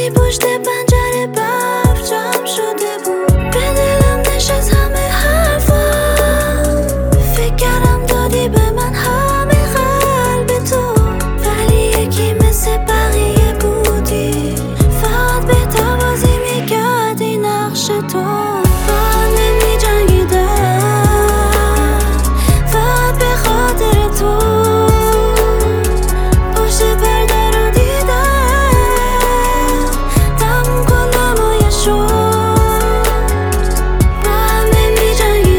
پشت پنجره برف جمع شده بود. به دلم نشست همه حرفا، فکر کردم دادی به من همه قلب تو، ولی یکی مثل بقیه بودی، فقط بهتر بازی میکردی نقش تو. من نمی جنگیدم فقط به خاطر تو، پشت پرده رو دیدم تموم کن نمایشو. من نمی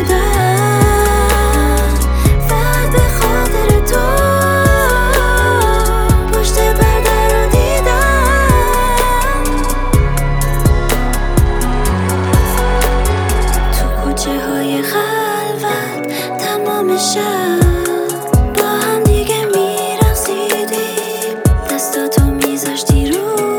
جنگیدم فقط به خاطر تو، پشت پرده رو دیدم. تو کوچه های خلوت تمام شب با هم دیگه میرقصیدیم، دستاتو میذاشتی رو